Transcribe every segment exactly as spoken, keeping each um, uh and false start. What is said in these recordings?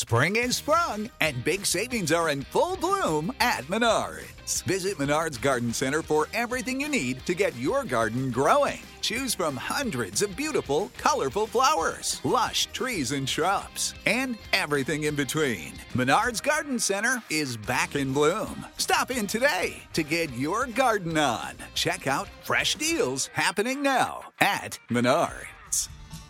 Spring is sprung, and big savings are in full bloom at Menards. Visit Menards Garden Center for everything you need to get your garden growing. Choose from hundreds of beautiful, colorful flowers, lush trees and shrubs, and everything in between. Menards Garden Center is back in bloom. Stop in today to get your garden on. Check out fresh deals happening now at Menards.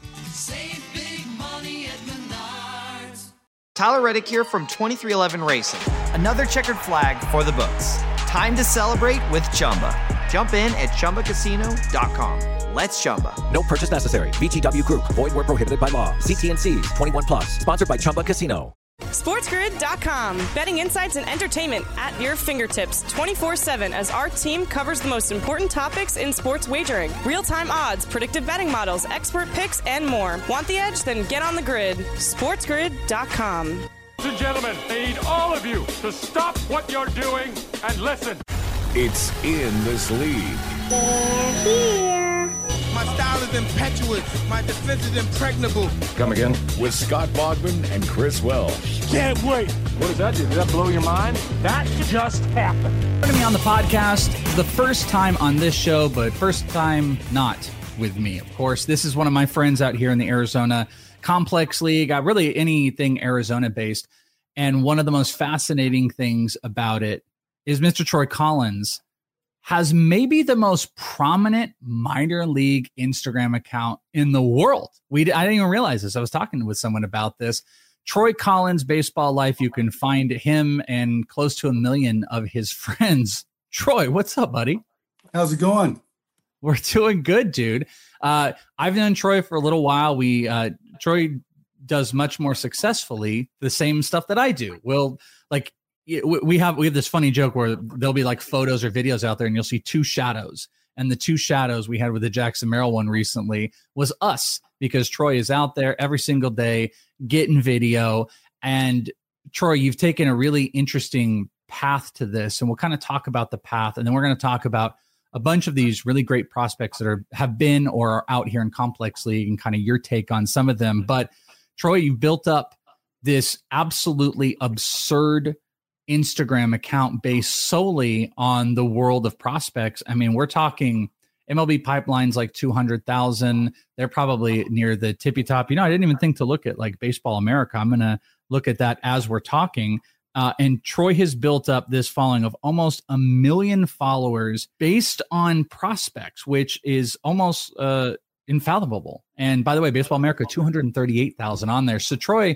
Save big money at Menards. Tyler Reddick here from twenty-three eleven Racing. Another checkered flag for the books. Time to celebrate with Chumba. Jump in at Chumba Casino dot com. Let's Chumba. No purchase necessary. V G W Group. Void where prohibited by law. See T and C's. twenty-one plus. Sponsored by Chumba Casino. SportsGrid dot com. Betting insights and entertainment at your fingertips twenty-four seven as our team covers the most important topics in sports wagering. Real-time odds, predictive betting models, expert picks, and more. Want the edge? Then get on the grid. SportsGrid dot com. Ladies and gentlemen, I need all of you to stop what you're doing and listen. It's in this league. They're here. My style is impetuous. My defense is impregnable. Come again? With Scott Bogman and Chris Welsh. Can't wait. What does that do? Did that blow your mind? That just happened. Joining me on the podcast, the first time on this show, but first time not with me, of course. This is one of my friends out here in the Arizona Complex League. Uh, really anything Arizona-based. And one of the most fascinating things about it is Mister Troy Collins has maybe the most prominent minor league Instagram account in the world. We I didn't even realize this. I was talking with someone about this. Troy Collins, Baseball Life. You can find him and close to a million of his friends. Troy, what's up, buddy? How's it going? We're doing good, dude. Uh, I've known Troy for a little while. We uh, Troy does much more successfully the same stuff that I do. We'll like. We have we have this funny joke where there'll be like photos or videos out there and you'll see two shadows. And the two shadows we had with the Jackson Merrill one recently was us, because Troy is out there every single day getting video. And Troy, you've taken a really interesting path to this, and we'll kind of talk about the path. And then we're going to talk about a bunch of these really great prospects that are have been or are out here in Complex League and kind of your take on some of them. But Troy, you built up this absolutely absurd Instagram account based solely on the world of prospects. I mean, we're talking M L B Pipeline's like two hundred thousand. They're probably near the tippy top. You know, I didn't even think to look at like Baseball America. I'm going to look at that as we're talking. Uh, and Troy has built up this following of almost a million followers based on prospects, which is almost uh, infathomable. And by the way, Baseball America, two hundred thirty-eight thousand on there. So Troy,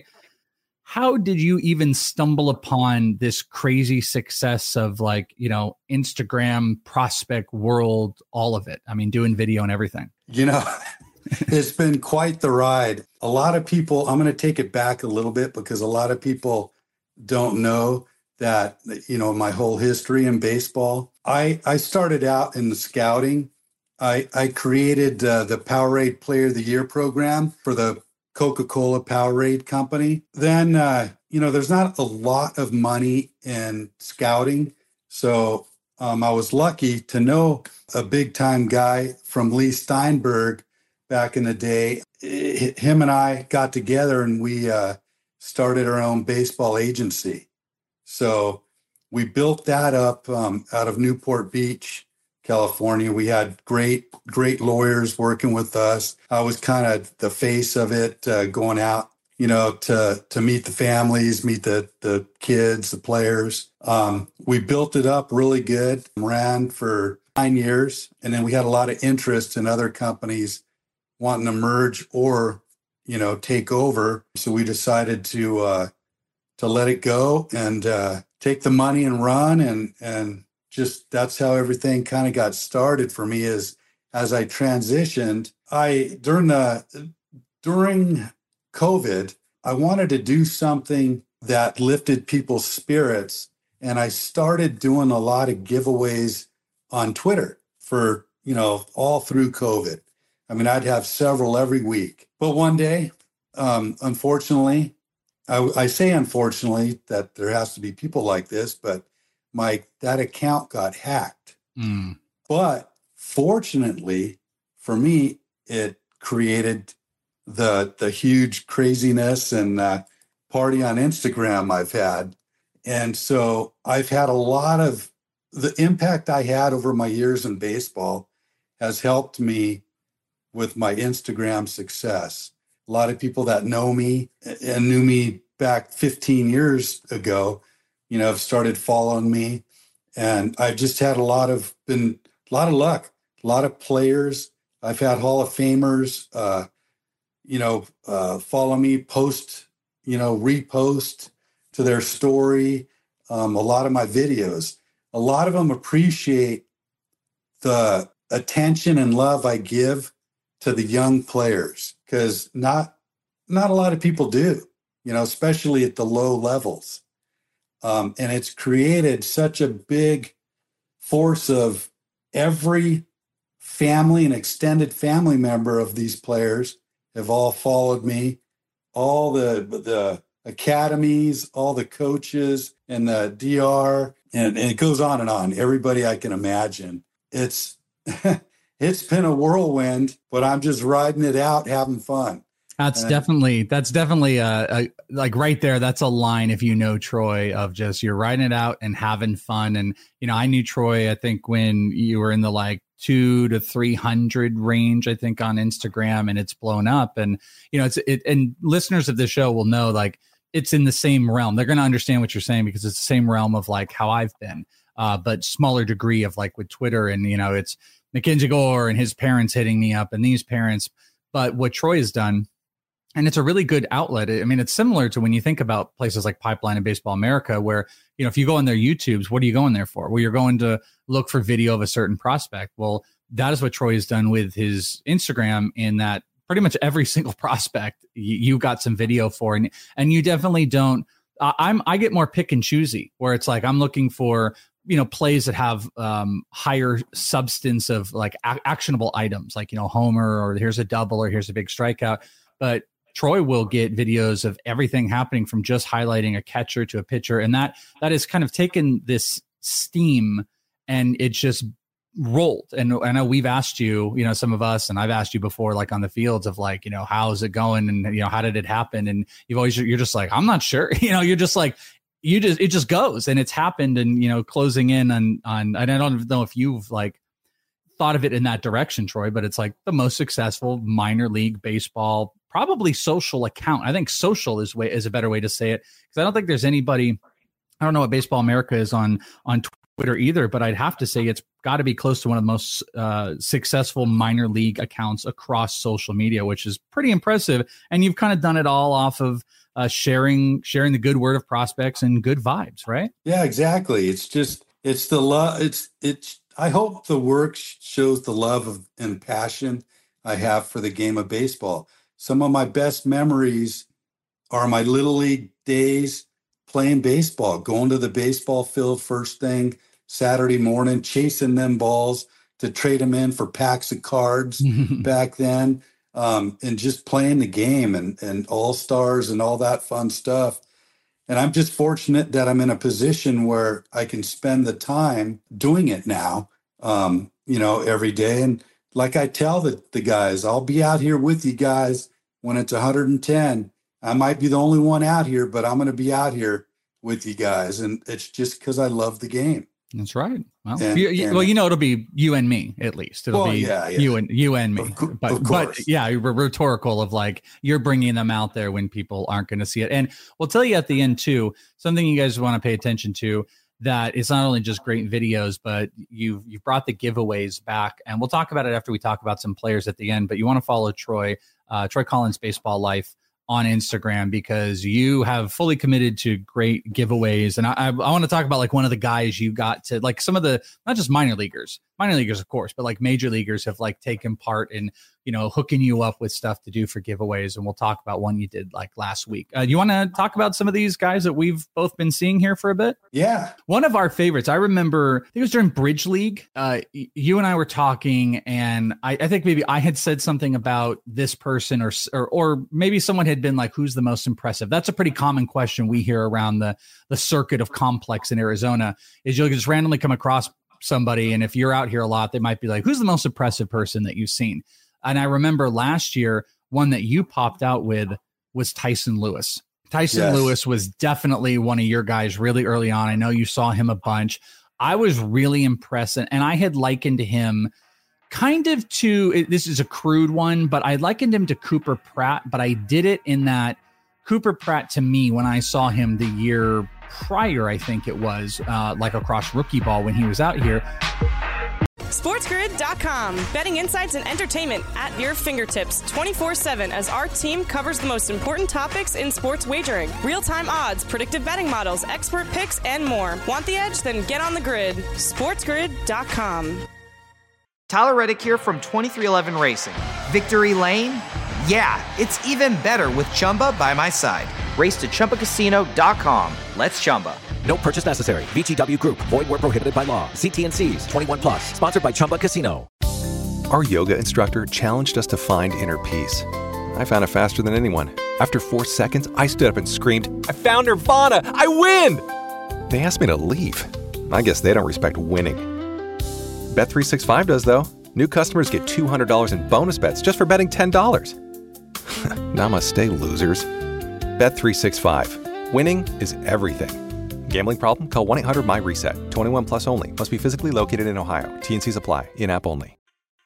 how did you even stumble upon this crazy success of like, you know, Instagram prospect world, all of it? I mean, doing video and everything. You know, it's been quite the ride. A lot of people, I'm going to take it back a little bit because a lot of people don't know that, you know, my whole history in baseball. I, I started out in the scouting. I, I created uh, the Powerade Player of the Year program for the Coca-Cola Powerade company. Then, uh, you know, there's not a lot of money in scouting. So um, I was lucky to know a big time guy from Lee Steinberg back in the day. It, him and I got together and we uh, started our own baseball agency. So we built that up um, out of Newport Beach, California. We had great, great lawyers working with us. I was kind of the face of it, uh, going out, you know, to to meet the families, meet the the kids, the players. Um, we built it up really good, ran for nine years, and then we had a lot of interest in other companies wanting to merge or, you know, take over. So we decided to uh, to let it go and uh, take the money and run and and. Just that's how everything kind of got started for me. Is as I transitioned, I during the during COVID, I wanted to do something that lifted people's spirits, and I started doing a lot of giveaways on Twitter for, you know, all through COVID. I mean, I'd have several every week. But one day, um, unfortunately, I, I say unfortunately that there has to be people like this, but my that account got hacked. Mm. But fortunately for me, it created the the huge craziness and uh, party on Instagram I've had. And so I've had a lot of the impact I had over my years in baseball has helped me with my Instagram success. A lot of people that know me and knew me back fifteen years ago, you know, have started following me. And I've just had a lot of, been a lot of luck, a lot of players. I've had Hall of Famers, uh, you know, uh, follow me, post, you know, repost to their story. Um, a lot of my videos, a lot of them appreciate the attention and love I give to the young players, because not, not a lot of people do, you know, especially at the low levels. Um, and it's created such a big force of every family and extended family member of these players have all followed me. All the the academies, all the coaches and the D R, and, and it goes on and on. Everybody I can imagine. It's it's been a whirlwind, but I'm just riding it out, having fun. That's and, definitely that's definitely a, a like right there. That's a line, if you know Troy, of just you're riding it out and having fun. And you know, I knew Troy, I think, when you were in the like two to three hundred range, I think, on Instagram, and it's blown up. And you know, it's it. And listeners of the show will know, like, it's in the same realm. They're going to understand what you're saying because it's the same realm of like how I've been, uh, but smaller degree of like with Twitter. And you know, it's Mackenzie Gore and his parents hitting me up, and these parents. But what Troy has done. And it's a really good outlet. I mean, it's similar to when you think about places like Pipeline and Baseball America, where, you know, if you go on their YouTubes, what are you going there for? Well, you're going to look for video of a certain prospect. Well, that is what Troy has done with his Instagram, in that pretty much every single prospect you, you got some video for. And, and you definitely don't, uh, I'm, I get more pick and choosy, where it's like, I'm looking for, you know, plays that have um, higher substance of like a- actionable items, like, you know, homer, or here's a double, or here's a big strikeout. But Troy will get videos of everything happening, from just highlighting a catcher to a pitcher. And that that has kind of taken this steam and it's just rolled. And I know we've asked you, you know, some of us, and I've asked you before, like on the fields, of like, you know, how's it going? And, you know, how did it happen? And you've always, you're just like, I'm not sure, you know, you're just like, you just, it just goes, and it's happened. And, you know, closing in on, on, and I don't know if you've like thought of it in that direction, Troy, but it's like the most successful minor league baseball, probably social account. I think social is way is a better way to say it, because I don't think there's anybody. I don't know what Baseball America is on on Twitter either, but I'd have to say it's got to be close to one of the most uh, successful minor league accounts across social media, which is pretty impressive. And you've kind of done it all off of uh, sharing sharing the good word of prospects and good vibes, right? Yeah, exactly. It's just it's the love. It's it's. I hope the work shows the love of and passion I have for the game of baseball. Some of my best memories are my little league days playing baseball, going to the baseball field first thing Saturday morning, chasing them balls to trade them in for packs of cards back then, um, and just playing the game and, and all-stars and all that fun stuff. And I'm just fortunate that I'm in a position where I can spend the time doing it now, um, you know, every day. And like I tell the, the guys, I'll be out here with you guys when it's one hundred ten. I might be the only one out here, but I'm going to be out here with you guys. And it's just because I love the game. That's right. Well, and, you, you, and, well, you know, it'll be you and me, at least. It'll well, be yeah, yeah. you and you and me. Of, but, of but yeah, r- rhetorical of like, you're bringing them out there when people aren't going to see it. And we'll tell you at the end too, something you guys want to pay attention to, that it's not only just great videos, but you've, you've brought the giveaways back, and we'll talk about it after we talk about some players at the end. But you want to follow Troy, uh, Troy Collins Baseball Life on Instagram, because you have fully committed to great giveaways. And I, I, I want to talk about like one of the guys you got to, like some of the, not just minor leaguers, minor leaguers, of course, but like major leaguers have like taken part in, you know, hooking you up with stuff to do for giveaways. And we'll talk about one you did like last week. Uh, you want to talk about some of these guys that we've both been seeing here for a bit? Yeah. One of our favorites, I remember, I think it was during Bridge League. Uh, you and I were talking, and I, I think maybe I had said something about this person, or, or, or maybe someone had been like, who's the most impressive? That's a pretty common question we hear around the, the circuit of Complex in Arizona, is you'll just randomly come across somebody. And if you're out here a lot, they might be like, who's the most impressive person that you've seen? And I remember last year, one that you popped out with was Tyson Lewis. Tyson Yes. Lewis was definitely one of your guys really early on. I know you saw him a bunch. I was really impressed, and I had likened him kind of to, this is a crude one, but I likened him to Cooper Pratt, but I did it in that Cooper Pratt to me, when I saw him the year prior, I think it was, uh, like across rookie ball when he was out here. SportsGrid dot com. Betting insights and entertainment at your fingertips twenty-four seven as our team covers the most important topics in sports wagering. Real-time odds, predictive betting models, expert picks, and more. Want the edge? Then get on the grid. SportsGrid dot com. Tyler Reddick here from twenty-three eleven Racing. Victory Lane? Yeah, it's even better with Chumba by my side. Race to Chumba Casino dot com. Let's Chumba. No purchase necessary. V G W Group. Void where prohibited by law. See T and C's. twenty-one plus. Sponsored by Chumba Casino. Our yoga instructor challenged us to find inner peace. I found it faster than anyone. After four seconds, I stood up and screamed, "I found Nirvana! I win!" They asked me to leave. I guess they don't respect winning. Bet three sixty-five does, though. New customers get two hundred dollars in bonus bets just for betting ten dollars. Namaste, losers. Bet three sixty-five. Winning is everything. Gambling problem? Call one eight hundred my reset. twenty-one plus only. Must be physically located in Ohio. T and C's apply. In-app only.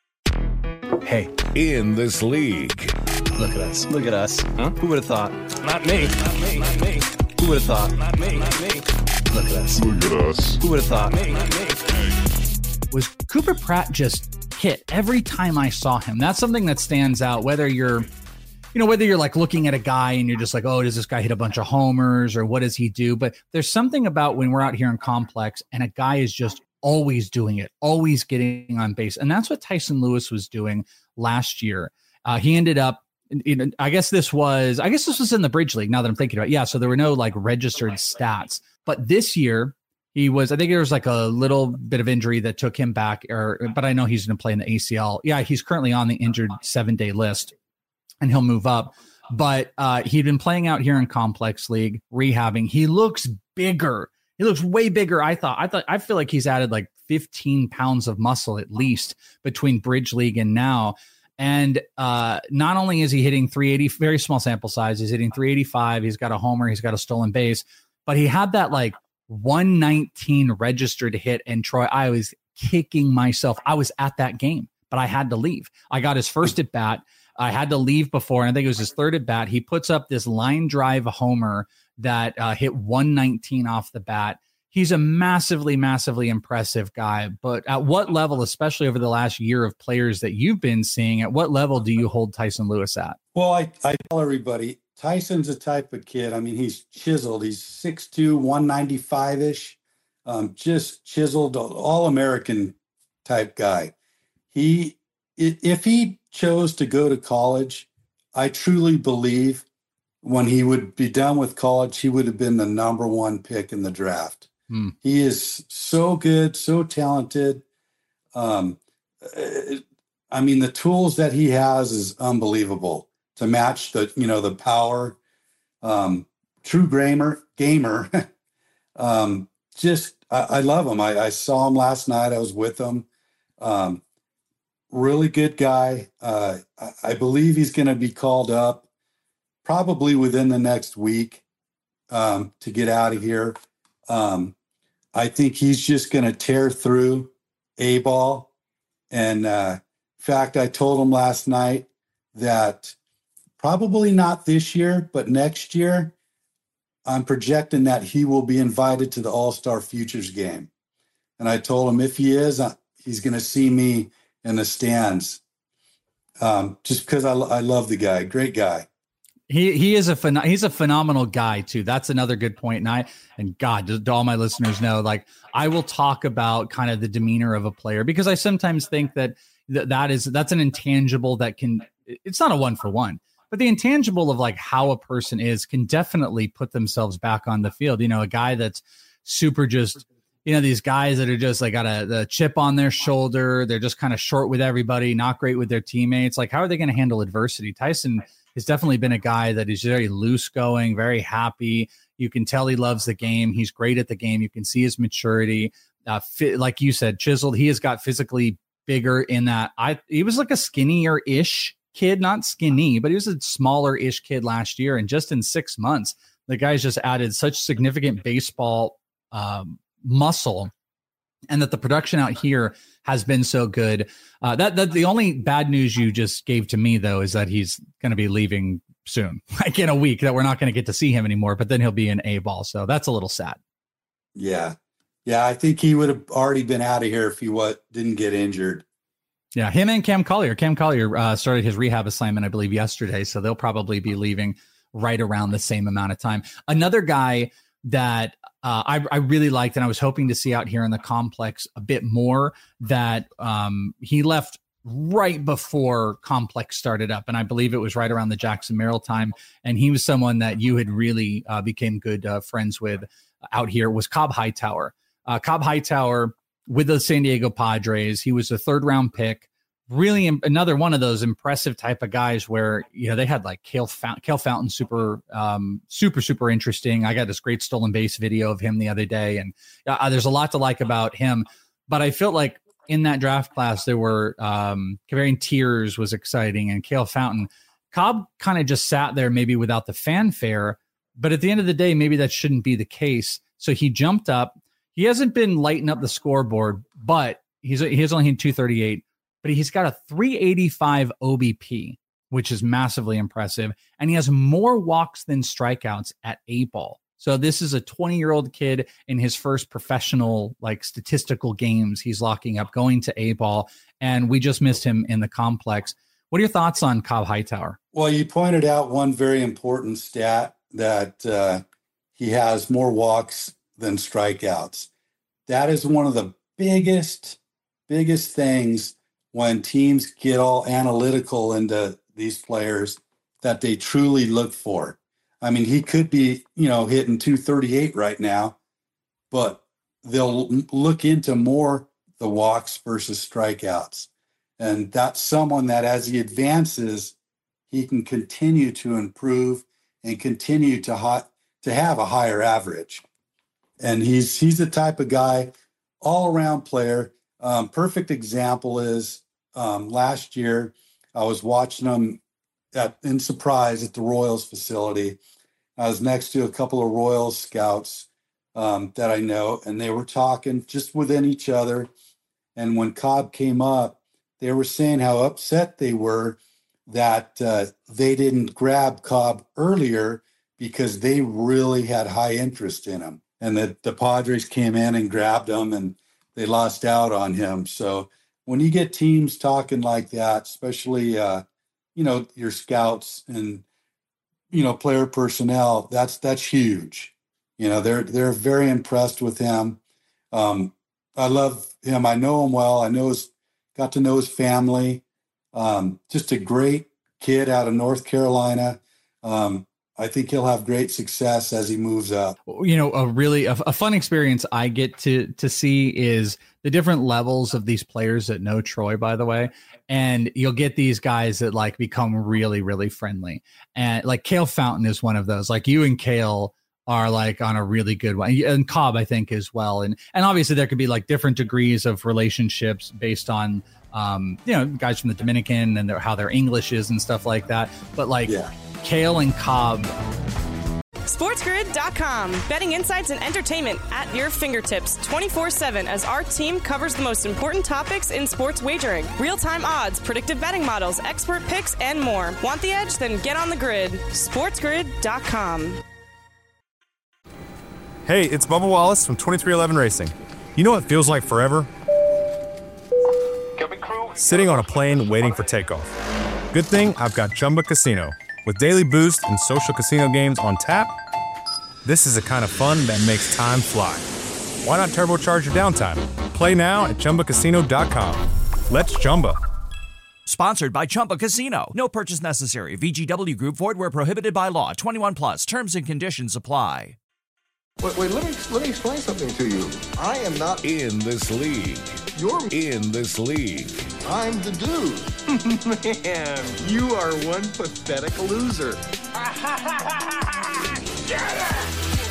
Hey, in this league. Look at us. Look at us. Huh? Who would have thought? Not me. Not me. Not me. Who would have thought? Not me. Not me. Look at us. Look at us. Who would have thought? Me. Not me. Was Cooper Pratt just hit every time I saw him? That's something that stands out, whether you're You know, whether you're like looking at a guy and you're just like, oh, does this guy hit a bunch of homers or what does he do? But there's something about when we're out here in Complex and a guy is just always doing it, always getting on base. And that's what Tyson Lewis was doing last year. Uh, he ended up, you know, I guess this was, I guess this was in the Bridge League now that I'm thinking about it. Yeah. So there were no like registered stats, but this year he was, I think there was like a little bit of injury that took him back, or, but I know he's going to play in the A C L. Yeah. He's currently on the injured seven day list. And he'll move up. But uh, he'd been playing out here in Complex League, rehabbing. He looks bigger. He looks way bigger. I thought, I thought, I feel like he's added like fifteen pounds of muscle at least between Bridge League and now. And uh, not only is he hitting three eighty, very small sample size, he's hitting three eighty-five. He's got a homer. He's got a stolen base, but he had that like one nineteen registered hit. And Troy, I was kicking myself. I was at that game, but I had to leave. I got his first at bat. I had to leave before, and I think it was his third at bat. He puts up this line drive homer that uh, hit one nineteen off the bat. He's a massively, massively impressive guy. But at what level, especially over the last year of players that you've been seeing, at what level do you hold Tyson Lewis at? Well, I, I tell everybody, Tyson's a type of kid. I mean, he's chiseled. He's six two, one ninety-five-ish, um, just chiseled, all-American type guy. He, if he chose to go to college, I truly believe when he would be done with college, he would have been the number one pick in the draft. Hmm. He is so good, so talented. Um, I mean, the tools that he has is unbelievable to match the, you know, the power. Um, true gamer, gamer. um, just, I, I love him. I, I saw him last night. I was with him. Um, Really good guy. Uh, I, I believe he's going to be called up probably within the next week um, to get out of here. Um, I think he's just going to tear through A-ball. And uh, in fact, I told him last night that probably not this year, but next year, I'm projecting that he will be invited to the All-Star Futures game. And I told him if he is, uh, he's going to see me in the stands, um, just because I, I love the guy. Great guy. He he is a phen- he's a phenomenal guy too. That's another good point. And I and God, do, do all my listeners know, like I will talk about kind of the demeanor of a player because I sometimes think that th- that is that's an intangible that can. It's not a one for one, but the intangible of like how a person is can definitely put themselves back on the field. You know, a guy that's super just. You know, these guys that are just like got a the chip on their shoulder. They're just kind of short with everybody, not great with their teammates. Like, how are they going to handle adversity? Tyson has definitely been a guy that is very loose going, very happy. You can tell he loves the game. He's great at the game. You can see his maturity. Uh, fit, like you said, chiseled. He has got physically bigger in that. I he was like a skinnier-ish kid, not skinny, but he was a smaller-ish kid last year. And just in six months, The guy's just added such significant baseball um, muscle, and that the production out here has been so good. Uh, that that the only bad news you just gave to me, though, is that he's going to be leaving soon, like in a week, that we're not going to get to see him anymore, but then he'll be in A ball. So that's a little sad. Yeah. Yeah. I think he would have already been out of here if he what didn't get injured. Yeah. Him and Cam Collier. Cam Collier uh, started his rehab assignment, I believe, yesterday. So they'll probably be leaving right around the same amount of time. Another guy that uh, I, I really liked and I was hoping to see out here in the complex a bit more, that um, he left right before complex started up. And I believe it was right around the Jackson Merrill time. And he was someone that you had really uh, became good uh, friends with out here, was Cobb Hightower. Uh, Cobb Hightower with the San Diego Padres. He was a third round pick. Really im- another one of those impressive type of guys where, you know, they had like Cale, Fount- Cale Fountain, super, um, super, super interesting. I got this great stolen base video of him the other day. And uh, there's a lot to like about him, but I felt like in that draft class, there were um, Kavarian Tears was exciting and Cale Fountain. Cobb kind of just sat there maybe without the fanfare, but at the end of the day, maybe that shouldn't be the case. So he jumped up. He hasn't been lighting up the scoreboard, but he's he has only hit two thirty-eight, but he's got a three eighty-five O B P, which is massively impressive. And he has more walks than strikeouts at eight ball. So this is a twenty-year-old kid in his first professional, like statistical games. He's locking up, going to A ball, and we just missed him in the complex. What are your thoughts on Cobb Hightower? Well, you pointed out one very important stat, that uh, he has more walks than strikeouts. That is one of the biggest, biggest things when teams get all analytical into these players that they truly look for. I mean, he could be, you know, hitting two thirty-eight right now, but they'll look into more the walks versus strikeouts. And that's someone that as he advances, he can continue to improve and continue to hot, to have a higher average. And he's he's the type of guy, all-around player. Um, perfect example is um, last year, I was watching him at, in Surprise at the Royals facility. I was next to a couple of Royals scouts um, that I know, and they were talking just within each other. And when Cobb came up, they were saying how upset they were that uh, they didn't grab Cobb earlier because they really had high interest in him. And that the Padres came in and grabbed him and they lost out on him. So when you get teams talking like that, especially, uh, you know, your scouts and, you know, player personnel, that's, that's huge. You know, they're, they're very impressed with him. Um, I love him. I know him well. I know his, got to know his family. Um, just a great kid out of North Carolina. Um, I think he'll have great success as he moves up. You know, a really a, a fun experience I get to to see is the different levels of these players that know Troy, by the way. And you'll get these guys that like become really, really friendly. And like Cale Fountain is one of those. Like you and Cale are like on a really good one, and Cobb, I think, as well. And and obviously there could be like different degrees of relationships based on um, you know, guys from the Dominican and their, how their English is and stuff like that. But like yeah. Cale and Cobb. SportsGrid dot com. Betting insights and entertainment at your fingertips twenty-four seven as our team covers the most important topics in sports wagering. Real-time odds, predictive betting models, expert picks, and more. Want the edge? Then get on the grid. SportsGrid dot com. Hey, it's Bubba Wallace from twenty-three eleven Racing. You know what feels like forever? Sitting on a plane waiting for takeoff. Good thing I've got Chumba Casino. With daily boost and social casino games on tap, this is the kind of fun that makes time fly. Why not turbocharge your downtime? Play now at Chumba Casino dot com. Let's Chumba. Sponsored by Chumba Casino. No purchase necessary. V G W Group. Void where prohibited by law. twenty-one plus. Terms and conditions apply. Wait, wait, let me let me explain something to you. I am not in this league. You're in this league. I'm the dude. Man, you are one pathetic loser.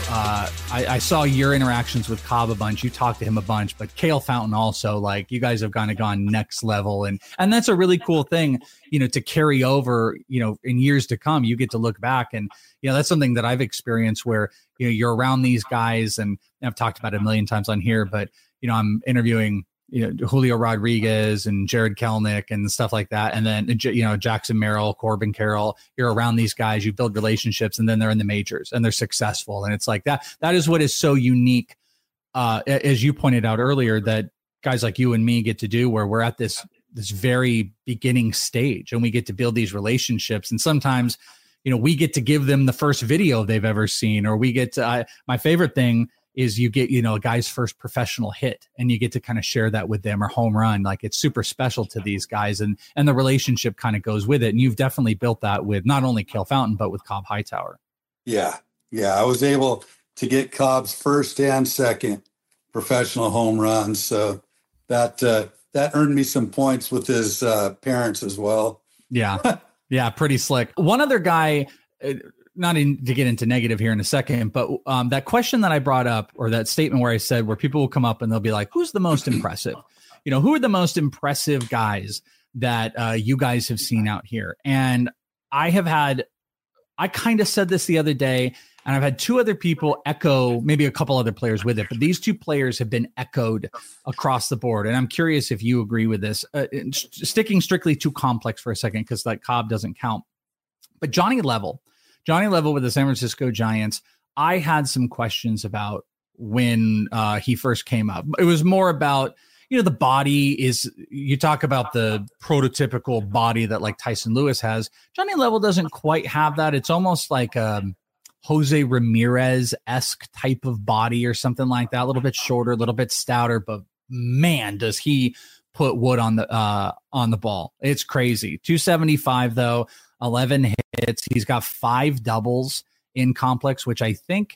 uh, I, I saw your interactions with Cobb a bunch. You talked to him a bunch, but Cale Fountain also, like, you guys have kind of gone next level. And, and that's a really cool thing, you know, to carry over, you know, in years to come. You get to look back and, you know, that's something that I've experienced where, you know, you're around these guys, and I've talked about it a million times on here, but, you know, I'm interviewing, you know, Julio Rodriguez and Jared Kelnick and stuff like that. And then, you know, Jackson Merrill, Corbin Carroll, you're around these guys, you build relationships, and then they're in the majors and they're successful. And it's like that, that is what is so unique. Uh, as you pointed out earlier, that guys like you and me get to do, where we're at this, this very beginning stage and we get to build these relationships. And sometimes, you know, we get to give them the first video they've ever seen, or we get to, uh, my favorite thing is you get, you know, a guy's first professional hit, and you get to kind of share that with them, or home run. Like, it's super special to these guys, and and the relationship kind of goes with it. And you've definitely built that with not only Cale Fountain, but with Cobb Hightower. Yeah. Yeah. I was able to get Cobb's first and second professional home runs. So that, uh, that earned me some points with his uh, parents as well. Yeah. Yeah. Pretty slick. One other guy, uh, not in, to get into negative here in a second, but um, that question that I brought up, or that statement where I said, where people will come up and they'll be like, who's the most impressive? You know, who are the most impressive guys that uh, you guys have seen out here? And I have had, I kind of said this the other day, and I've had two other people echo, maybe a couple other players with it, but these two players have been echoed across the board. And I'm curious if you agree with this, uh, sticking strictly to complex for a second, because like Cobb doesn't count, but Johnny Level, Johnny Level with the San Francisco Giants, I had some questions about when uh, he first came up. It was more about, you know, the body is, you talk about the prototypical body that like Tyson Lewis has. Johnny Level doesn't quite have that. It's almost like a Jose Ramirez-esque type of body or something like that. A little bit shorter, a little bit stouter, but man, does he put wood on the uh, on the ball. It's crazy. two seventy-five though. eleven hits. He's got five doubles in complex, which I think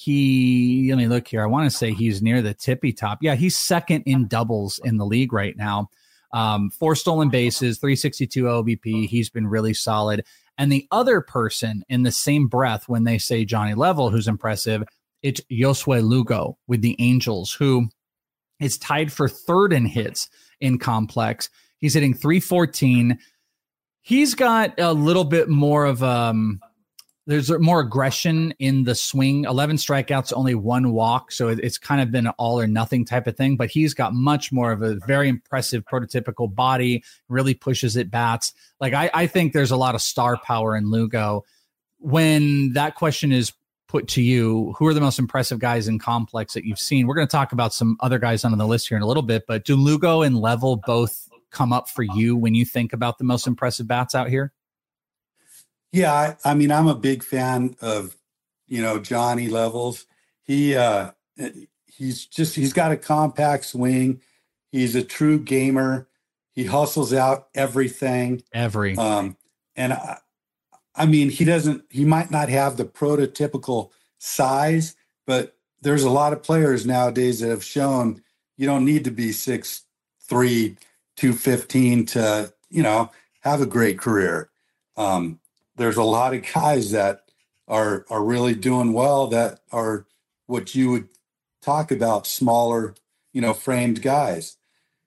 he, let me look here. I want to say he's near the tippy top. Yeah, he's second in doubles in the league right now. Um, four stolen bases, three sixty-two O B P. He's been really solid. And the other person in the same breath, when they say Johnny Level, who's impressive, it's Josue Lugo with the Angels, who is tied for third in hits in complex. He's hitting three fourteen. He's got a little bit more of um there's more aggression in the swing. eleven strikeouts, only one walk. So it's kind of been an all or nothing type of thing, but he's got much more of a very impressive prototypical body, really pushes at bats. Like I, I think there's a lot of star power in Lugo. When that question is put to you, who are the most impressive guys in complex that you've seen? We're going to talk about some other guys on the list here in a little bit, but do Lugo and Level both come up for you when you think about the most impressive bats out here? Yeah, I, I mean, I'm a big fan of, you know, Johnny Levels. He uh, he's just he's got a compact swing. He's a true gamer. He hustles out everything. Every. Um, and I, I mean, he doesn't. He might not have the prototypical size, but there's a lot of players nowadays that have shown you don't need to be six three, two fifteen to, you know, have a great career. Um, There's a lot of guys that are are really doing well that are what you would talk about, smaller, you know, framed guys.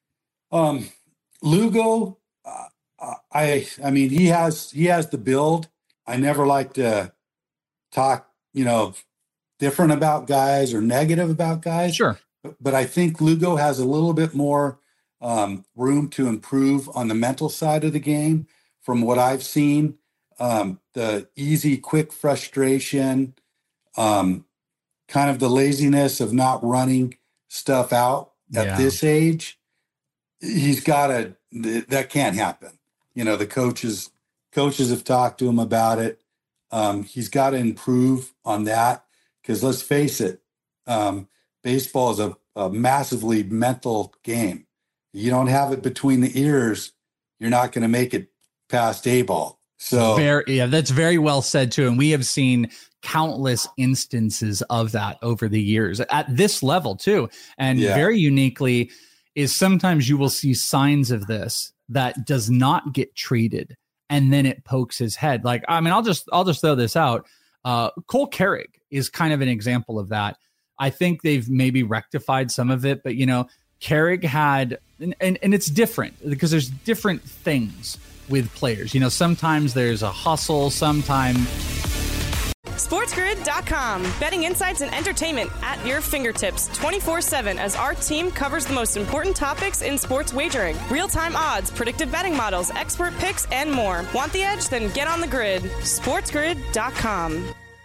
Um, Lugo, uh, I I mean, he has he has the build. I never like to talk, you know, different about guys or negative about guys. Sure. But, but I think Lugo has a little bit more um, room to improve on the mental side of the game from what I've seen. Um, the easy, quick frustration, um, kind of the laziness of not running stuff out at Yeah. this age. He's got to, that can't happen. You know, the coaches, coaches have talked to him about it. Um, he's got to improve on that because let's face it, um, baseball is a, a massively mental game. You don't have it between the ears, you're not going to make it past A ball. So very, yeah, that's very well said too. And we have seen countless instances of that over the years at this level too. And Yeah. very uniquely is sometimes you will see signs of this that does not get treated. And then it pokes his head. Like, I mean, I'll just, I'll just throw this out. Uh, Cole Carrig is kind of an example of that. I think they've maybe rectified some of it, but you know, Carrig had, and, and, and it's different because there's different things with players. You know, sometimes there's a hustle, sometimes. SportsGrid dot com. Betting insights and entertainment at your fingertips twenty-four seven as our team covers the most important topics in sports wagering. Real-time odds, predictive betting models, expert picks, and more. Want the edge? Then get on the grid. SportsGrid dot com.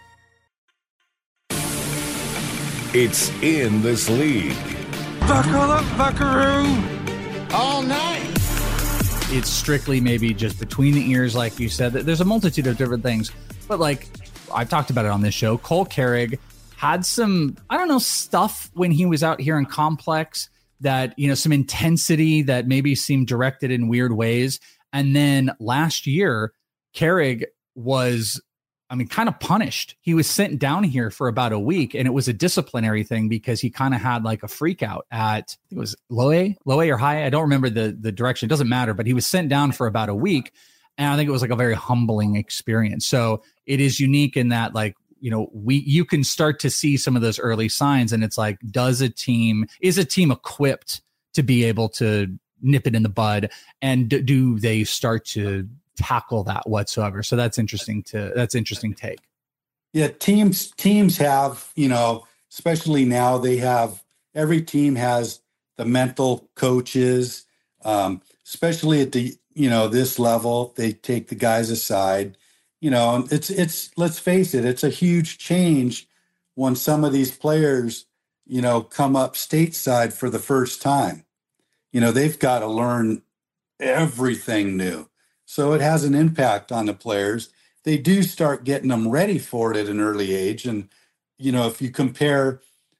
It's in this league. Buckle up, buckaroo. All night. It's strictly maybe just between the ears, like you said. There's a multitude of different things. But like I've talked about it on this show, Cole Carrig had some, I don't know, stuff when he was out here in Complex that, you know, some intensity that maybe seemed directed in weird ways. And then last year, Carrig was, I mean, kind of punished. He was sent down here for about a week, and it was a disciplinary thing because he kind of had like a freak out at, I think it was Loe, Loe or High. I don't remember the, the direction. It doesn't matter, but he was sent down for about a week. And I think it was like a very humbling experience. So it is unique in that, like, you know, we, you can start to see some of those early signs, and it's like, does a team, is a team equipped to be able to nip it in the bud? And do, do they start to tackle that whatsoever? So that's interesting to, that's interesting take. Yeah. Teams, teams have, you know, especially now they have, every team has the mental coaches, um, especially at the, you know, this level, they take the guys aside, you know, and it's, it's, let's face it, it's a huge change when some of these players, you know, come up stateside for the first time. You know, they've got to learn everything new. So it has an impact on the players. They do start getting them ready for it at an early age. And, you know, if you compare,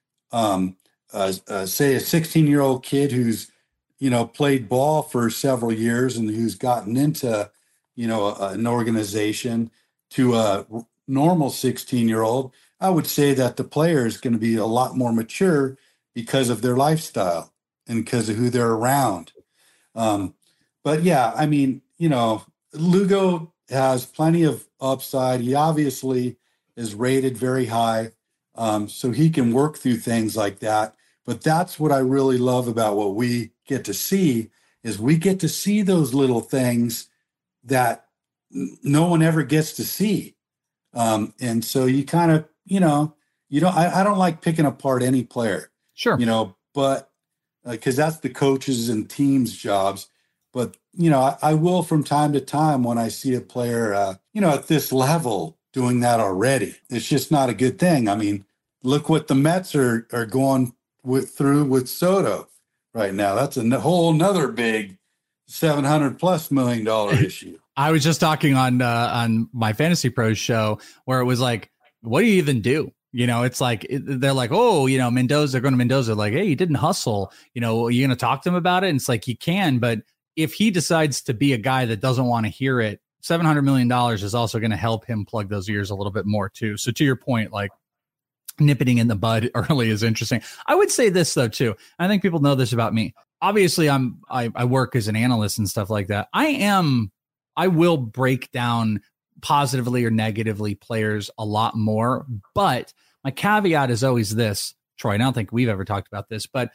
um, uh, uh, say, a sixteen-year-old kid who's, you know, played ball for several years and who's gotten into, you know, a, an organization to a normal sixteen-year-old, I would say that the player is going to be a lot more mature because of their lifestyle and because of who they're around. Um, but, yeah, I mean, you know, Lugo has plenty of upside. He obviously is rated very high, um, so he can work through things like that. But that's what I really love about what we get to see is we get to see those little things that n- no one ever gets to see. Um, and so you kind of, you know, you don't, I, I don't like picking apart any player. Sure. You know, but because uh, that's the coaches and teams' jobs. But, you know, I, I will from time to time when I see a player, uh, you know, at this level doing that already. It's just not a good thing. I mean, look what the Mets are, are going with, through with Soto right now. That's a n- whole nother big seven hundred plus million dollar issue. I was just talking on uh, on my Fantasy Pros show where it was like, what do you even do? You know, it's like, it, they're like, oh, you know, Mendoza, they're going to Mendoza, like, hey, you didn't hustle. You know, are you going to talk to him about it? And it's like, you can, but if he decides to be a guy that doesn't want to hear it, seven hundred million dollars is also going to help him plug those ears a little bit more too. So to your point, like nipping in the bud early is interesting. I would say this though, too. I think people know this about me. Obviously I'm, I, I work as an analyst and stuff like that. I am, I will break down positively or negatively players a lot more, but my caveat is always this, Troy, I don't think we've ever talked about this, but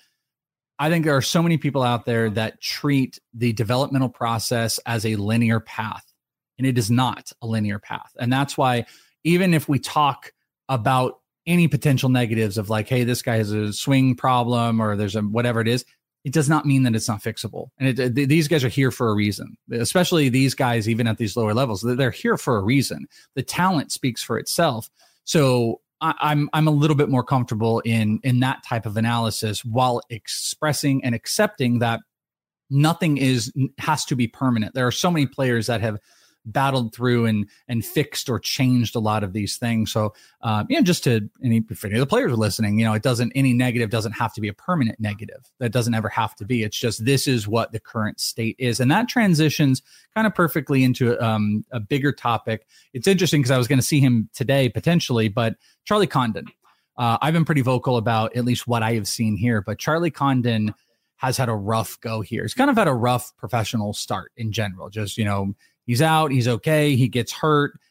I think there are so many people out there that treat the developmental process as a linear path, and it is not a linear path. And that's why even if we talk about any potential negatives of like, hey, this guy has a swing problem or there's a whatever it is, it does not mean that it's not fixable. And it, th- these guys are here for a reason, especially these guys, even at these lower levels, they're here for a reason. The talent speaks for itself. So I'm I'm a little bit more comfortable in in that type of analysis while expressing and accepting that nothing is has to be permanent. There are so many players that have battled through and and fixed or changed a lot of these things. So, um, you know, just to any, if any of the players are listening, you know, it doesn't, any negative doesn't have to be a permanent negative. That doesn't ever have to be. It's just, this is what the current state is. And that transitions kind of perfectly into um, a bigger topic. It's interesting because I was going to see him today potentially, but Charlie Condon, uh, I've been pretty vocal about at least what I have seen here, but Charlie Condon has had a rough go here. He's kind of had a rough professional start in general. Just, you know, he's out, he's okay, he gets hurt,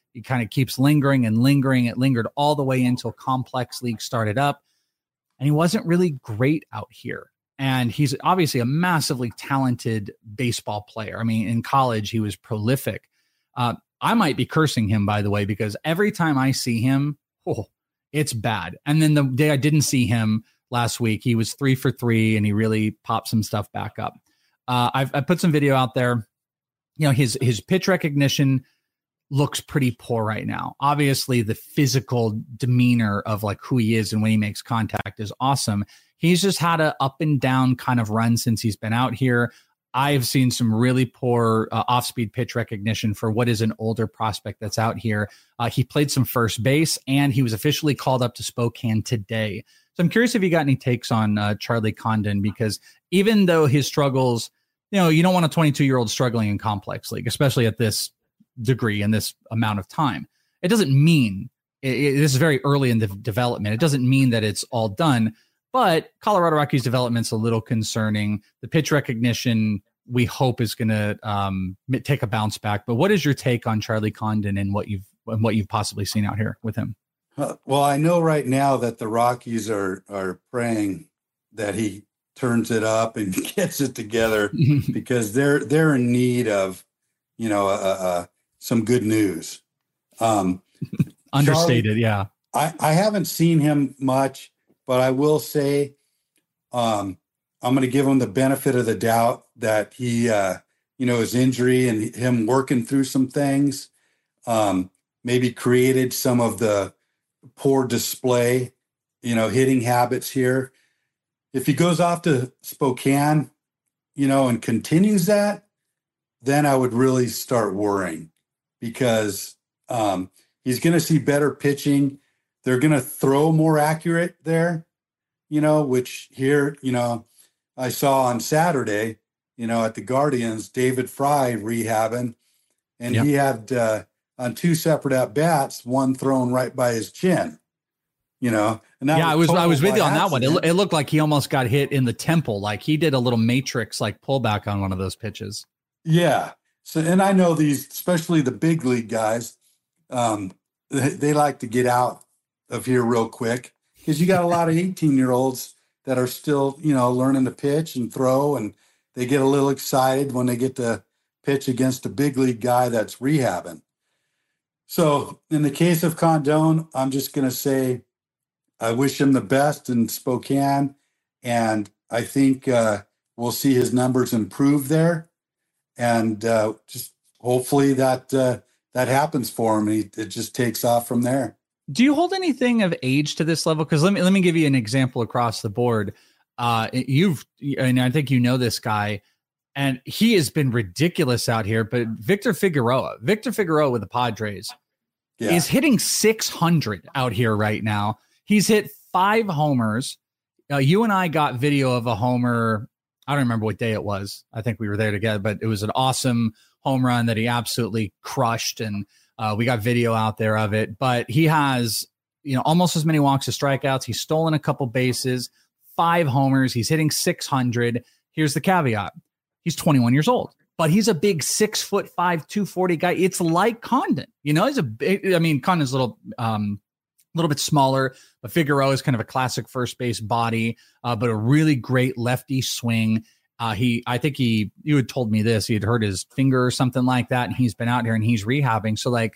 It kind of keeps lingering and lingering. It lingered all the way until Complex League started up. And he wasn't really great out here. And he's obviously a massively talented baseball player. I mean, in college, he was prolific. Uh, I might be cursing him, by the way, because every time I see him, oh, it's bad. And then the day I didn't see him last week, he was three for three and he really popped some stuff back up. Uh, I've I put some video out there. You know, his his pitch recognition looks pretty poor right now. Obviously, the physical demeanor of like who he is and when he makes contact is awesome. He's just had a up and down kind of run since he's been out here. I've seen some really poor uh, off-speed pitch recognition for what is an older prospect that's out here. Uh, he played some first base, and he was officially called up to Spokane today. So I'm curious if you got any takes on uh, Charlie Condon, because even though his struggles, you know, you don't want a twenty-two-year-old struggling in Complex League, especially at this degree and this amount of time. It doesn't mean, it, it, this is very early in the development. It doesn't mean that it's all done. But Colorado Rockies development's a little concerning. The pitch recognition, we hope, is going to um, take a bounce back. But what is your take on Charlie Condon and what you've and what you've possibly seen out here with him? Uh, well, I know right now that the Rockies are are praying that he turns it up and gets it together because they're they're in need of, you know, uh, uh, some good news. Um, Understated, Charlie, yeah. I, I haven't seen him much. But I will say, um, I'm going to give him the benefit of the doubt that he, uh, you know, his injury and him working through some things um, maybe created some of the poor display, you know, hitting habits here. If he goes off to Spokane, you know, and continues that, then I would really start worrying because um, he's going to see better pitching. They're going to throw more accurate there, you know, which here, you know, I saw on Saturday, you know, at the Guardians, David Fry rehabbing, and yep. he had uh, on two separate at-bats, one thrown right by his chin, you know. And that yeah, was I was I was with you on accident. that one. It, it looked like he almost got hit in the temple. Like he did a little matrix like pullback on one of those pitches. Yeah. So, and I know these, especially the big league guys, um, they, they like to get out of here real quick because you got a lot of eighteen year olds that are still, you know, learning to pitch and throw, and they get a little excited when they get to pitch against a big league guy that's rehabbing. So in the case of Condon, I'm just going to say I wish him the best in Spokane, and I think uh, we'll see his numbers improve there, and uh, just hopefully that uh, that happens for him. He, it just takes off from there. Do you hold anything of age to this level? Because let me let me give you an example across the board. Uh, you've, and I think you know this guy, and he has been ridiculous out here. But Victor Figueroa, Victor Figueroa with the Padres, yeah. is hitting six hundred out here right now. He's hit five homers. Uh, you and I got video of a homer. I don't remember what day it was. I think we were there together, but it was an awesome home run that he absolutely crushed, and Uh, we got video out there of it, but he has, you know, almost as many walks as strikeouts. He's stolen a couple bases, five homers. He's hitting six hundred. Here's the caveat. He's twenty-one years old, but he's a big six foot five, two forty guy. It's like Condon, you know, he's a big, I mean, Condon's a little, um, a little bit smaller, but Figueroa is kind of a classic first base body, uh, but a really great lefty swing. Uh, he, I think he, you had told me this, he had hurt his finger or something like that. And he's been out here and he's rehabbing. So like,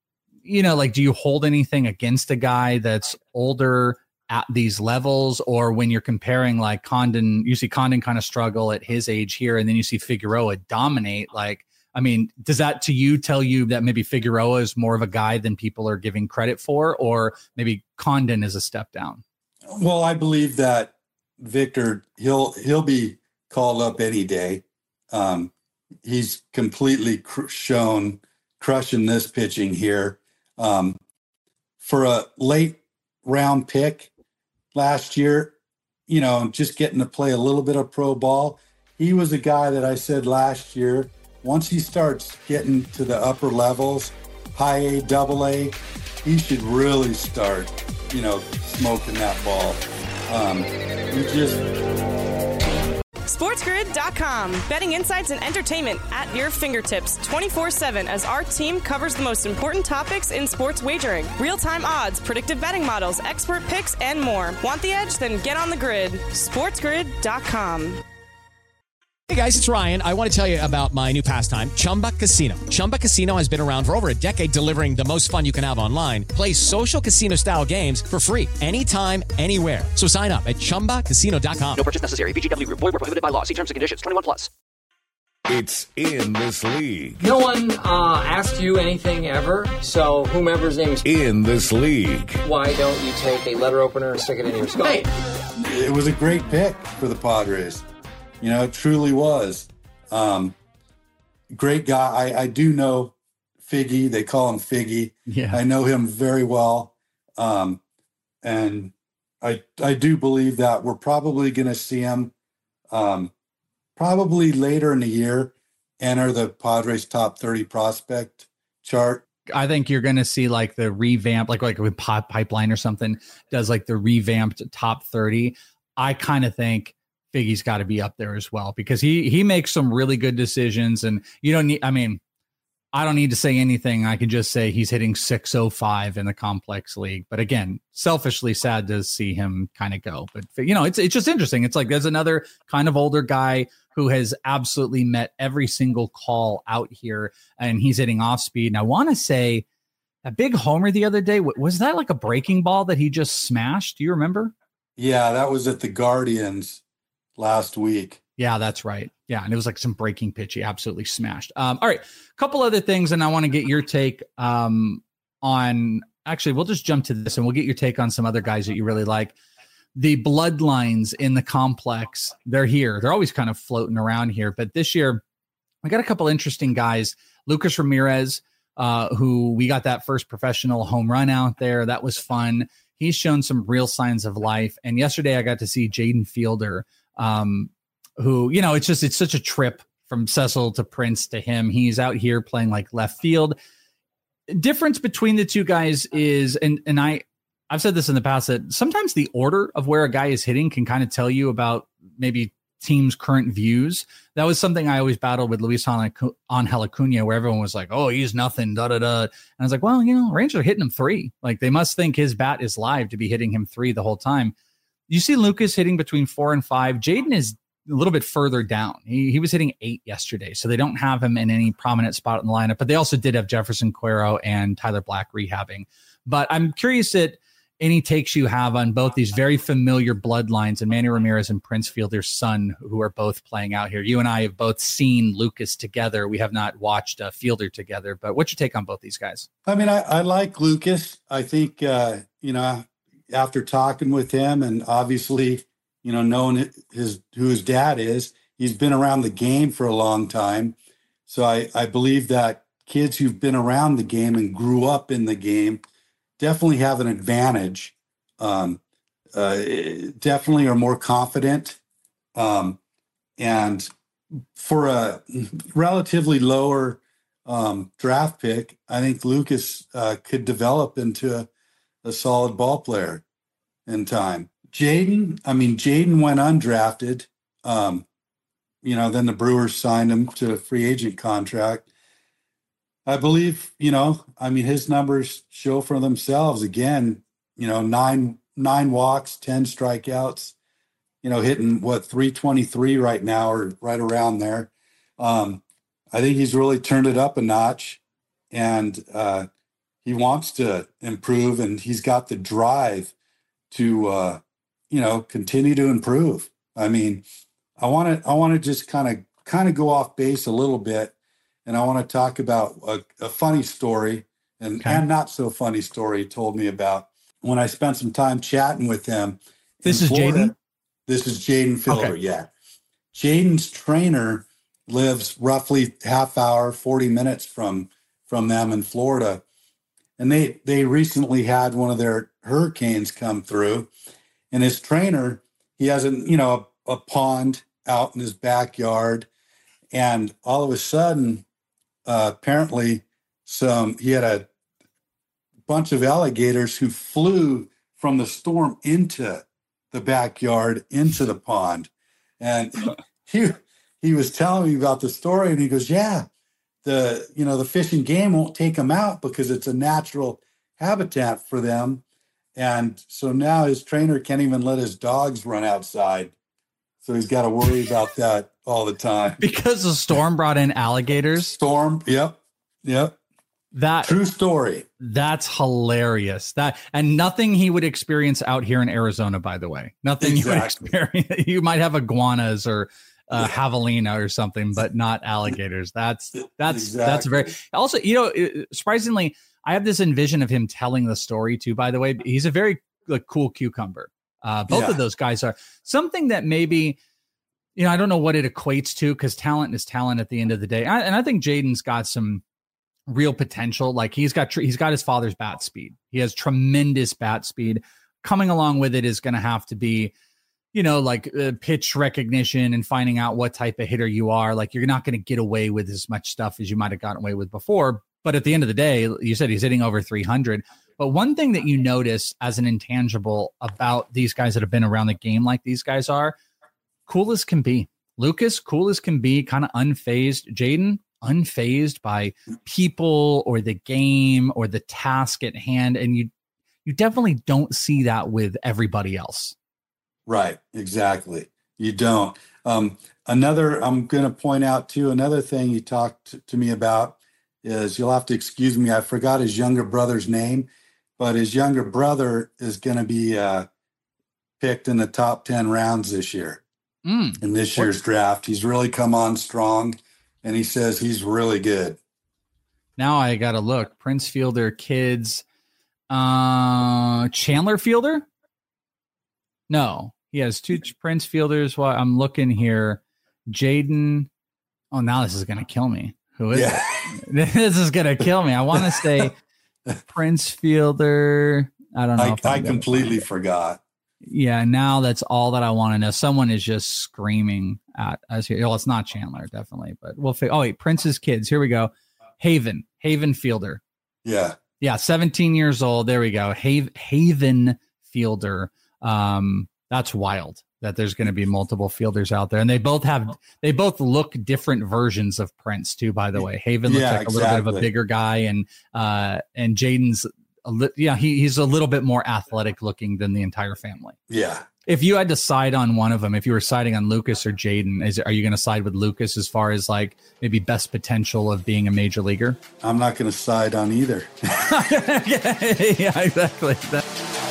you know, like, do you hold anything against a guy that's older at these levels? Or when you're comparing like Condon, you see Condon kind of struggle at his age here, and then you see Figueroa dominate. Like, I mean, does that to you tell you that maybe Figueroa is more of a guy than people are giving credit for, or maybe Condon is a step down? Well, I believe that Victor, he'll, he'll be called up any day. Um, he's completely cr- shown crushing this pitching here. Um, for a late round pick last year, you know, just getting to play a little bit of pro ball, he was a guy that I said last year, once he starts getting to the upper levels, high A, double A, he should really start, you know, smoking that ball. Um, he just... SportsGrid dot com. Betting insights and entertainment at your fingertips twenty-four seven as our team covers the most important topics in sports wagering. Real-time odds, predictive betting models, expert picks, and more. Want the edge? Then get on the grid. SportsGrid dot com. Hey guys, it's Ryan. I want to tell you about my new pastime, Chumba Casino. Chumba Casino has been around for over a decade, delivering the most fun you can have online. Play social casino style games for free anytime, anywhere. So sign up at chumba casino dot com. No purchase necessary. V G W Group. Void where prohibited by law. See terms and conditions. twenty-one plus. It's In This League. No one uh, asked you anything ever, so whomever's name is In This League. Why don't you take a letter opener and stick it in your skull? Hey. It was a great pick for the Padres. You know, it truly was. Um, great guy. I, I do know Figgy. They call him Figgy. Yeah. I know him very well. Um, and I I do believe that we're probably going to see him um, probably later in the year enter the Padres top thirty prospect chart. I think you're going to see like the revamp, like like with Pipeline or something, does like the revamped top thirty. I kind of think Figgy's got to be up there as well because he he makes some really good decisions, and you don't need. I mean, I don't need to say anything. I can just say he's hitting six oh five in the complex league. But again, selfishly sad to see him kind of go. But you know, it's it's just interesting. It's like there's another kind of older guy who has absolutely met every single call out here, and he's hitting off speed. And I want to say a big homer the other day. Was that like a breaking ball that he just smashed? Do you remember? Yeah, that was at the Guardians last week. Yeah, that's right. Yeah, and it was like some breaking pitch. He absolutely smashed. Um, all right, a couple other things, and I want to get your take um, on. Actually, we'll just jump to this, and we'll get your take on some other guys that you really like. The bloodlines in the complex, they're here. They're always kind of floating around here, but this year we got a couple interesting guys. Lucas Ramirez, uh, who we got that first professional home run out there. That was fun. He's shown some real signs of life. And yesterday I got to see Jaden Fielder, um, who, you know, it's just, it's such a trip from Cecil to Prince to him. He's out here playing like left field. Difference between the two guys is, and, and I, I've said this in the past, that sometimes the order of where a guy is hitting can kind of tell you about maybe teams' current views. That was something I always battled with Luis Angel Acuna, where everyone was like, oh, he's nothing, da, da, da. And I was like, well, you know, Rangers are hitting him three. Like, they must think his bat is live to be hitting him three the whole time. You see Lucas hitting between four and five. Jaden is a little bit further down. He, he was hitting eight yesterday, so they don't have him in any prominent spot in the lineup, but they also did have Jefferson Cuero and Tyler Black rehabbing. But I'm curious at any takes you have on both these very familiar bloodlines and Manny Ramirez and Prince Fielder's son, who are both playing out here. You and I have both seen Lucas together. We have not watched uh, Fielder together, but what's your take on both these guys? I mean, I, I like Lucas. I think, uh, you know, after talking with him and obviously, you know, knowing his, who his dad is, he's been around the game for a long time. So I, I believe that kids who've been around the game and grew up in the game definitely have an advantage, um, uh, definitely are more confident. Um, and for a relatively lower um, draft pick, I think Lucas uh, could develop into a, a solid ball player in time. Jaden, I mean, Jaden went undrafted. Um, you know, then the Brewers signed him to a free agent contract. I believe, you know, I mean, his numbers show for themselves. Again, you know, nine nine walks, ten strikeouts, you know, hitting, what, three twenty-three right now or right around there. Um, I think he's really turned it up a notch, and uh, he wants to improve, and he's got the drive to, uh, you know, continue to improve. I mean, I want to I want to just kind of kind of go off base a little bit. And I want to talk about a, a funny story and, okay. and not so funny story he told me about when I spent some time chatting with him. This is Jaden? This is Jaden Fielder, okay. yeah. Jaden's trainer lives roughly half hour, forty minutes from from them in Florida. And they, they recently had one of their hurricanes come through. And his trainer, he has a, you know, a, a pond out in his backyard. And all of a sudden, Uh, apparently some he had a bunch of alligators who flew from the storm into the backyard, into the pond. And he he was telling me about the story, and he goes, yeah, the you know the fish and game won't take them out because it's a natural habitat for them, and so now his trainer can't even let his dogs run outside, so he's got to worry about that all the time because the storm brought in alligators. Storm, yep, yep. That true story. That's hilarious. That and nothing he would experience out here in Arizona, by the way. Nothing exactly. you would experience. You might have iguanas or uh, yeah. javelina or something, but not alligators. That's that's exactly. that's very. Also, you know, surprisingly, I have this envision of him telling the story too. By the way, he's a very like cool cucumber. Uh, both yeah. of those guys are something that maybe. You know, I don't know what it equates to because talent is talent at the end of the day. I, and I think Jaden's got some real potential. Like he's got, he's got his father's bat speed. He has tremendous bat speed. Coming along with it is going to have to be, you know, like uh, pitch recognition and finding out what type of hitter you are. Like you're not going to get away with as much stuff as you might have gotten away with before. But at the end of the day, you said he's hitting over three hundred. But one thing that you notice as an intangible about these guys that have been around the game like these guys are, cool as can be. Lucas, cool as can be, kind of unfazed. Jaden, unfazed by people or the game or the task at hand. And you you definitely don't see that with everybody else. Right, exactly. You don't. Um, another, I'm going to point out too, another thing he talked to me about is, you'll have to excuse me, I forgot his younger brother's name, but his younger brother is going to be uh, picked in the top ten rounds this year. Mm. In this year's draft. He's really come on strong, and he says he's really good. Now I got to look. Prince Fielder kids. Uh, Chandler Fielder? No. He has two Prince Fielders. Well, I'm looking here. Jaden. Oh, now this is going to kill me. Who is yeah. it? This is going to kill me. I want to say Prince Fielder. I don't know. I, I completely forgot. Yeah, now that's all that I want to know. Someone is just screaming at us here. Well, it's not Chandler, definitely, but we'll figure. Oh, wait, Prince's kids. Here we go. Haven, Haven Fielder. Yeah. Yeah, seventeen years old. There we go. Haven, Haven Fielder. Um, that's wild that there's going to be multiple fielders out there. And they both have, they both look different versions of Prince, too, by the way. Haven looks yeah, like a exactly. little bit of a bigger guy, and uh, and Jaden's A li- yeah, he, he's a little bit more athletic looking than the entire family. Yeah. If you had to side on one of them, if you were siding on Lucas or Jaden, is are you going to side with Lucas as far as like maybe best potential of being a major leaguer? I'm not going to side on either. Yeah, exactly. That-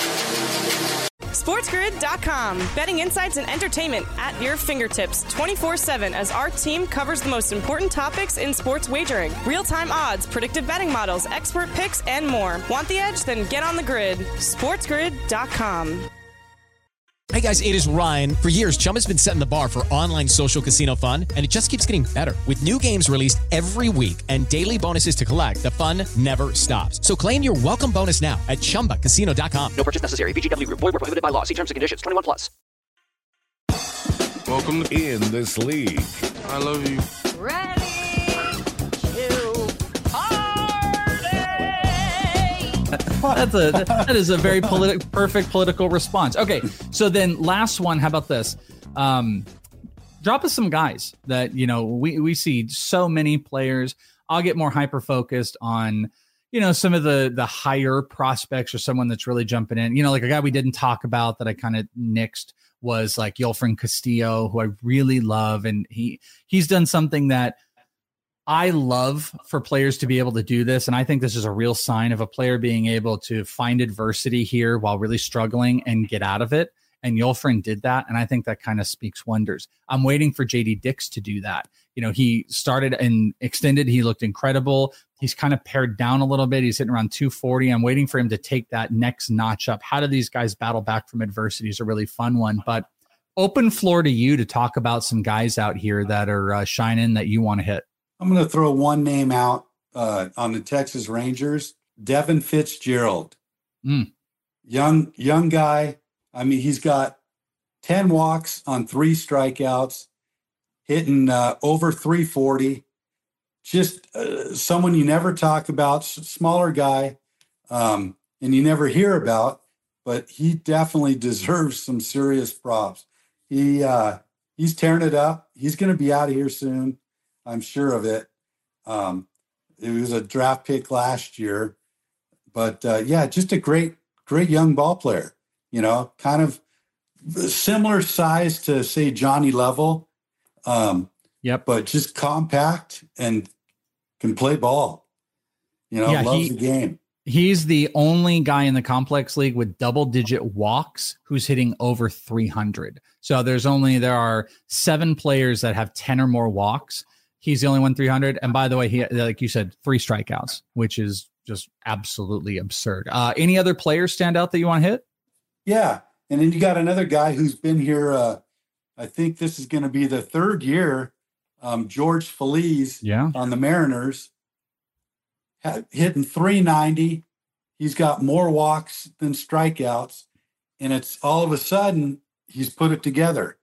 SportsGrid dot com. Betting insights and entertainment at your fingertips twenty-four seven as our team covers the most important topics in sports wagering. Real-time odds, predictive betting models, expert picks, and more. Want the edge? Then get on the grid. SportsGrid dot com. Hey guys, it is Ryan. For years, Chumba's been setting the bar for online social casino fun, and it just keeps getting better. With new games released every week and daily bonuses to collect, the fun never stops. So claim your welcome bonus now at Chumba Casino dot com. No purchase necessary. V G W Group. Void where prohibited by law. See terms and conditions. twenty-one plus. Welcome in this league. I love you. Ready That's a that is a very politi- perfect political response. Okay, so then last one. How about this? Um, drop us some guys that you know we we see so many players. I'll get more hyper focused on you know some of the the higher prospects or someone that's really jumping in. You know, like a guy we didn't talk about that I kind of nixed was like Yolfrin Castillo, who I really love, and he he's done something that I love for players to be able to do this. And I think this is a real sign of a player being able to find adversity here while really struggling and get out of it. And Yolfrin did that. And I think that kind of speaks wonders. I'm waiting for J D Dix to do that. You know, he started and extended. He looked incredible. He's kind of pared down a little bit. He's hitting around two forty. I'm waiting for him to take that next notch up. How do these guys battle back from adversity is a really fun one. But open floor to you to talk about some guys out here that are uh, shining that you want to hit. I'm going to throw one name out uh, on the Texas Rangers, Devin Fitzgerald. Mm. Young, young guy. I mean, he's got ten walks on three strikeouts, hitting uh, over three forty. Just uh, someone you never talk about, smaller guy, um, and you never hear about, but he definitely deserves some serious props. He uh, he's tearing it up. he's going to be out of here soon. I'm sure of it. Um, it was a draft pick last year, but uh, yeah, just a great, great young ball player, you know, kind of similar size to say Johnny Level. Um, yep. But just compact and can play ball, you know, yeah, loves he, the game. He's the only guy in the complex league with double digit walks who's hitting over three hundred. So there's only, there are seven players that have ten or more walks. He's the only one three hundred. And by the way, he, like you said, three strikeouts, which is just absolutely absurd. Uh, any other players stand out that you want to hit? Yeah. And then you got another guy who's been here. Uh, I think this is going to be the third year. Um, George Feliz yeah. on the Mariners. Hitting three ninety. He's got more walks than strikeouts. And it's all of a sudden he's put it together.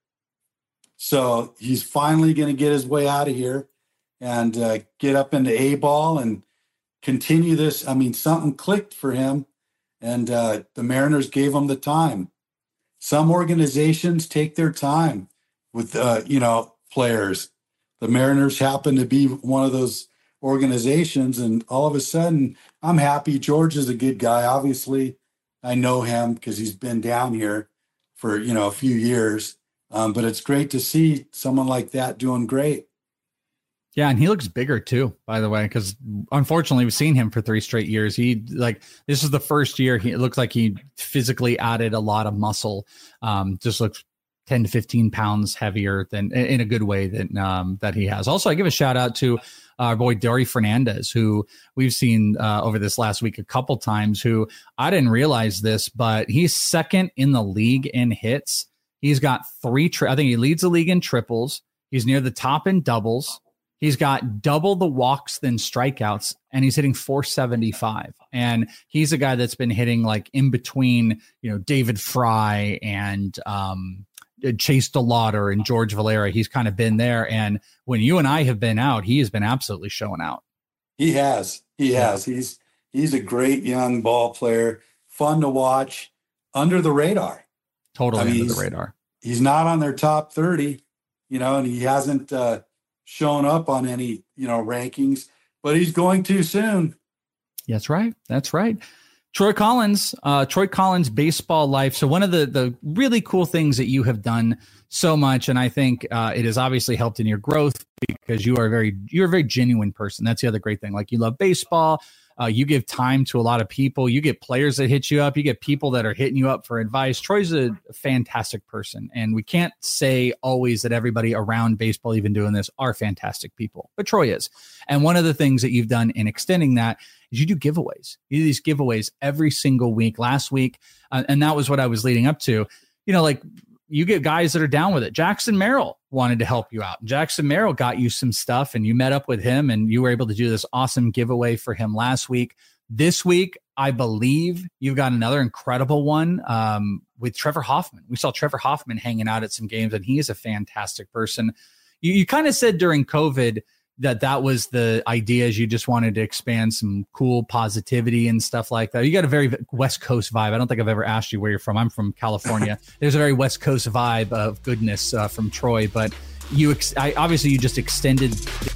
So he's finally going to get his way out of here and uh, get up into A ball and continue this. I mean, something clicked for him, and uh, the Mariners gave him the time. Some organizations take their time with, uh, you know, players. The Mariners happen to be one of those organizations, and all of a sudden I'm happy. George is a good guy. Obviously I know him because he's been down here for, you know, a few years. Um, but it's great to see someone like that doing great. Yeah. And he looks bigger too, by the way, because unfortunately we've seen him for three straight years. He like, this is the first year he, it looks like he physically added a lot of muscle. Um, just looks ten to fifteen pounds heavier than in a good way that, um, that he has. Also, I give a shout out to our boy Dory Fernandez, who we've seen uh, over this last week a couple times, who I didn't realize this, but he's second in the league in hits. He's got three, tri- I think he leads the league in triples. He's near the top in doubles. He's got double the walks than strikeouts, and he's hitting four seventy-five. And he's a guy that's been hitting like in between, you know, David Fry and, um, Chase DeLauder and George Valera. He's kind of been there. And when you and I have been out, he has been absolutely showing out. He has, he has, he's, he's a great young ball player, fun to watch, under the radar. Totally I mean, under the radar. He's not on their top thirty, you know, and he hasn't uh, shown up on any, you know, rankings, but he's going to soon. That's right. That's right. Troy Collins, uh, Troy Collins, Baseball Life. So one of the, the really cool things that you have done so much, and I think uh, it has obviously helped in your growth because you are very, you're a very genuine person. That's the other great thing. Like, you love baseball. Uh, you give time to a lot of people. You get players that hit you up. You get people that are hitting you up for advice. Troy's a fantastic person. And we can't say always that everybody around baseball, even doing this, are fantastic people. But Troy is. And one of the things that you've done in extending that is you do giveaways. You do these giveaways every single week. Last week, uh, and that was what I was leading up to. You know, like, you get guys that are down with it. Jackson Merrill wanted to help you out. Jackson Merrill got you some stuff, and you met up with him, and you were able to do this awesome giveaway for him last week. This week, I believe you've got another incredible one um, with Trevor Hoffman. We saw Trevor Hoffman hanging out at some games, and he is a fantastic person. You, you kind of said during COVID that that was the idea, is you just wanted to expand some cool positivity and stuff like that. You got a very West Coast vibe. I don't think I've ever asked you where you're from. I'm from California. There's a very West Coast vibe of goodness uh, from Troy, but you ex- I, obviously you just extended.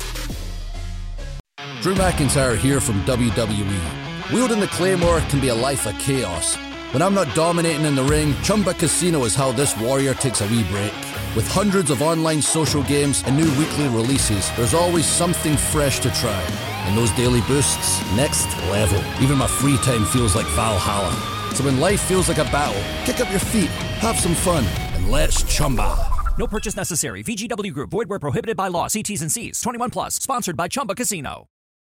Drew McIntyre here from W W E. Wielding the Claymore can be a life of chaos. When I'm not dominating in the ring, Chumba Casino is how this warrior takes a wee break. With hundreds of online social games and new weekly releases, there's always something fresh to try. And those daily boosts, next level. Even my free time feels like Valhalla. So when life feels like a battle, kick up your feet, have some fun, and let's Chumba. No purchase necessary. V G W Group. Void where prohibited by law. See T's and C's. twenty-one plus. Sponsored by Chumba Casino.